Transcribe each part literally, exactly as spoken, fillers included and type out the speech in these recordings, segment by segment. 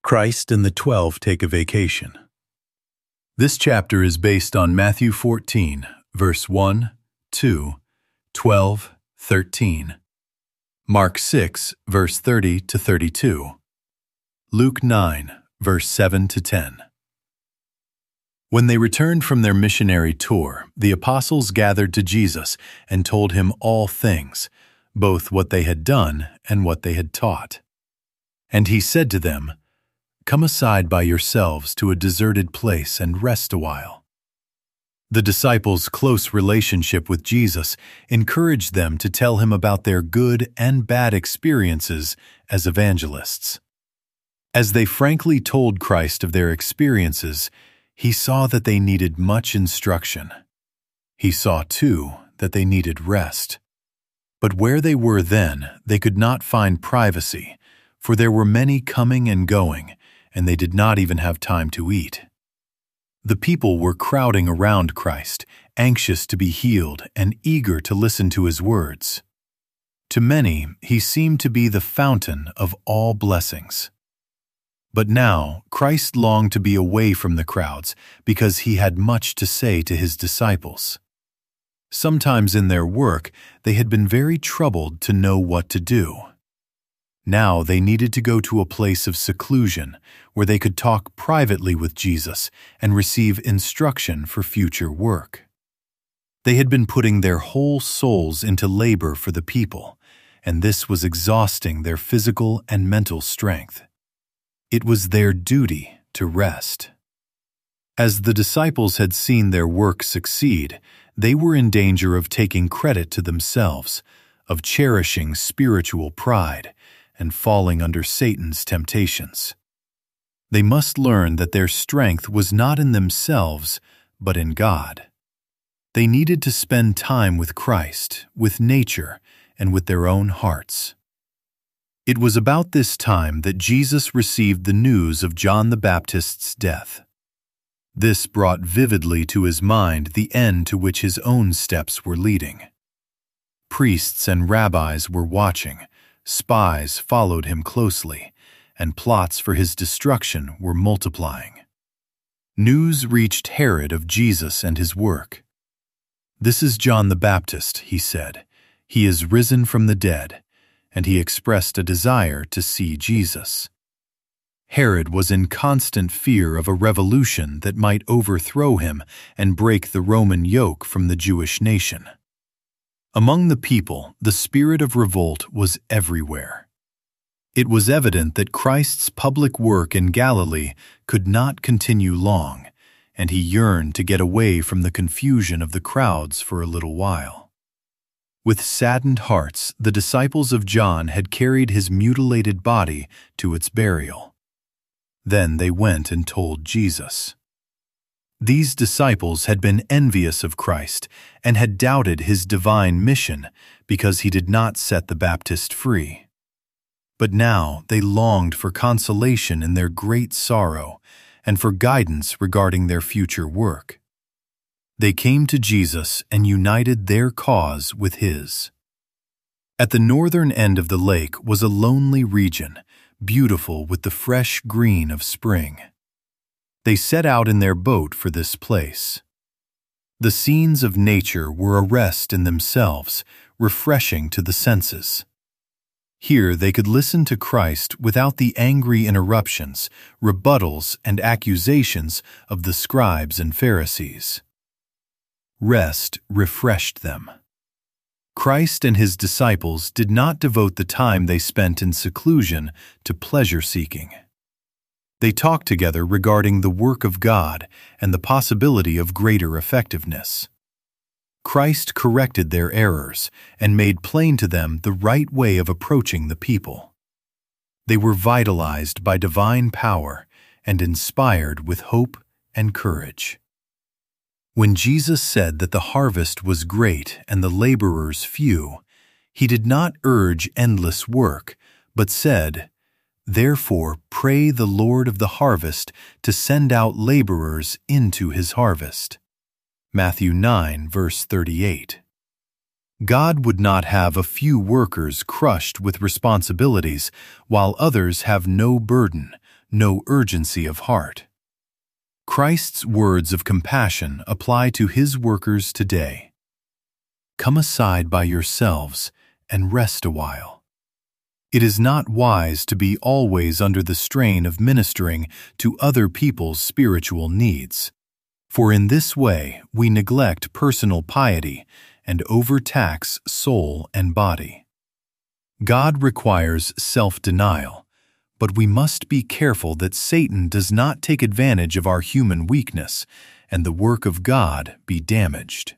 Christ and the Twelve take a vacation. This chapter is based on Matthew fourteen, verse one, two, twelve, thirteen, Mark six, verse thirty to thirty-two, Luke nine, verse seven to ten. When they returned from their missionary tour, the apostles gathered to Jesus and told him all things, both what they had done and what they had taught. And he said to them, "Come aside by yourselves to a deserted place and rest a while." The disciples' close relationship with Jesus encouraged them to tell him about their good and bad experiences as evangelists. As they frankly told Christ of their experiences, he saw that they needed much instruction. He saw, too, that they needed rest. But where they were then, they could not find privacy, for there were many coming and going, and they did not even have time to eat. The people were crowding around Christ, anxious to be healed and eager to listen to his words. To many, he seemed to be the fountain of all blessings. But now, Christ longed to be away from the crowds because he had much to say to his disciples. Sometimes in their work, they had been very troubled to know what to do. Now they needed to go to a place of seclusion where they could talk privately with Jesus and receive instruction for future work. They had been putting their whole souls into labor for the people, and this was exhausting their physical and mental strength. It was their duty to rest. As the disciples had seen their work succeed, they were in danger of taking credit to themselves, of cherishing spiritual pride, and falling under Satan's temptations. They must learn that their strength was not in themselves, but in God. They needed to spend time with Christ, with nature, and with their own hearts. It was about this time that Jesus received the news of John the Baptist's death. This brought vividly to his mind the end to which his own steps were leading. Priests and rabbis were watching, spies followed him closely, and plots for his destruction were multiplying. News reached Herod of Jesus and his work. "This is John the Baptist," he said. "He is risen from the dead," and he expressed a desire to see Jesus. Herod was in constant fear of a revolution that might overthrow him and break the Roman yoke from the Jewish nation. Among the people, the spirit of revolt was everywhere. It was evident that Christ's public work in Galilee could not continue long, and he yearned to get away from the confusion of the crowds for a little while. With saddened hearts, the disciples of John had carried his mutilated body to its burial. Then they went and told Jesus. These disciples had been envious of Christ and had doubted his divine mission because he did not set the Baptist free. But now they longed for consolation in their great sorrow and for guidance regarding their future work. They came to Jesus and united their cause with his. At the northern end of the lake was a lonely region, beautiful with the fresh green of spring. They set out in their boat for this place. The scenes of nature were a rest in themselves, refreshing to the senses. Here they could listen to Christ without the angry interruptions, rebuttals, and accusations of the scribes and Pharisees. Rest refreshed them. Christ and his disciples did not devote the time they spent in seclusion to pleasure-seeking. They talked together regarding the work of God and the possibility of greater effectiveness. Christ corrected their errors and made plain to them the right way of approaching the people. They were vitalized by divine power and inspired with hope and courage. When Jesus said that the harvest was great and the laborers few, he did not urge endless work, but said, "Therefore pray the Lord of the harvest to send out laborers into his harvest." Matthew nine, verse thirty-eight. God would not have a few workers crushed with responsibilities while others have no burden, no urgency of heart. Christ's words of compassion apply to his workers today. Come aside by yourselves and rest a while. It is not wise to be always under the strain of ministering to other people's spiritual needs, for in this way we neglect personal piety and overtax soul and body. God requires self-denial, but we must be careful that Satan does not take advantage of our human weakness and the work of God be damaged.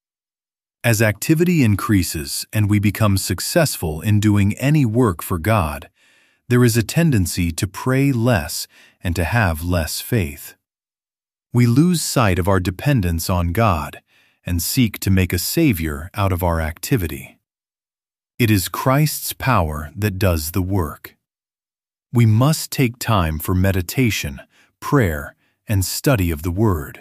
As activity increases and we become successful in doing any work for God, there is a tendency to pray less and to have less faith. We lose sight of our dependence on God and seek to make a savior out of our activity. It is Christ's power that does the work. We must take time for meditation, prayer, and study of the Word.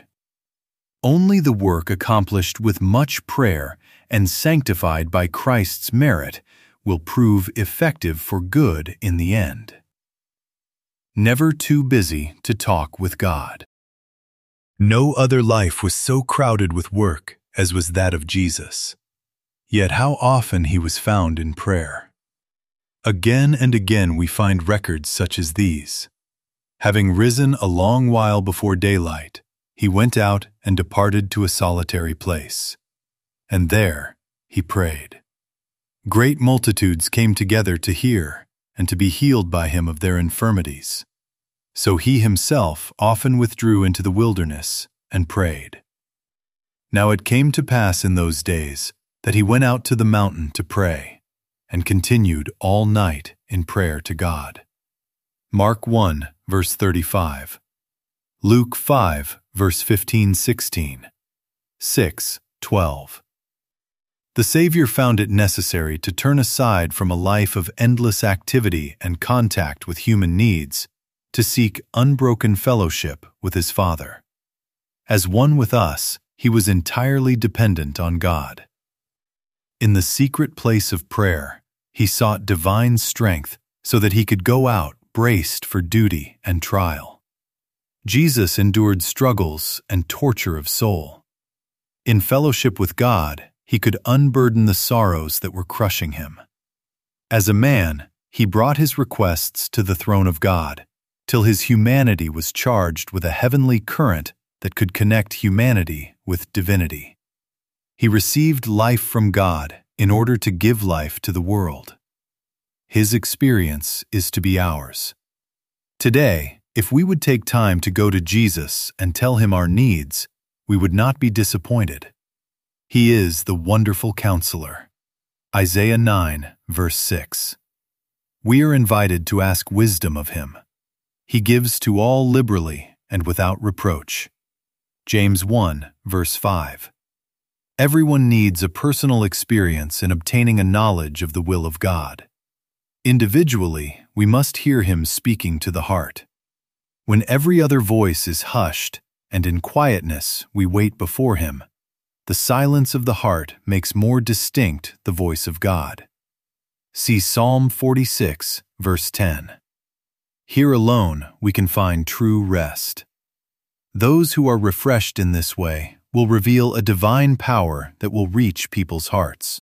Only the work accomplished with much prayer and sanctified by Christ's merit will prove effective for good in the end. Never too busy to talk with God. No other life was so crowded with work as was that of Jesus. Yet how often he was found in prayer. Again and again we find records such as these. Having risen a long while before daylight, he went out and departed to a solitary place. And there he prayed. Great multitudes came together to hear and to be healed by him of their infirmities. So he himself often withdrew into the wilderness and prayed. Now it came to pass in those days that he went out to the mountain to pray, and continued all night in prayer to God. Mark one, verse thirty-five. Luke five, verse fifteen sixteen. six, twelve. The Savior found it necessary to turn aside from a life of endless activity and contact with human needs to seek unbroken fellowship with his Father. As one with us, he was entirely dependent on God. In the secret place of prayer, he sought divine strength so that he could go out braced for duty and trial. Jesus endured struggles and torture of soul. In fellowship with God, he could unburden the sorrows that were crushing him. As a man, he brought his requests to the throne of God, till his humanity was charged with a heavenly current that could connect humanity with divinity. He received life from God in order to give life to the world. His experience is to be ours. Today, if we would take time to go to Jesus and tell him our needs, we would not be disappointed. He is the wonderful counselor. Isaiah nine, verse six. We are invited to ask wisdom of him. He gives to all liberally and without reproach. James one, verse five. Everyone needs a personal experience in obtaining a knowledge of the will of God. Individually, we must hear him speaking to the heart. When every other voice is hushed, and in quietness we wait before him, the silence of the heart makes more distinct the voice of God. See Psalm forty-six, verse ten. Here alone we can find true rest. Those who are refreshed in this way will reveal a divine power that will reach people's hearts.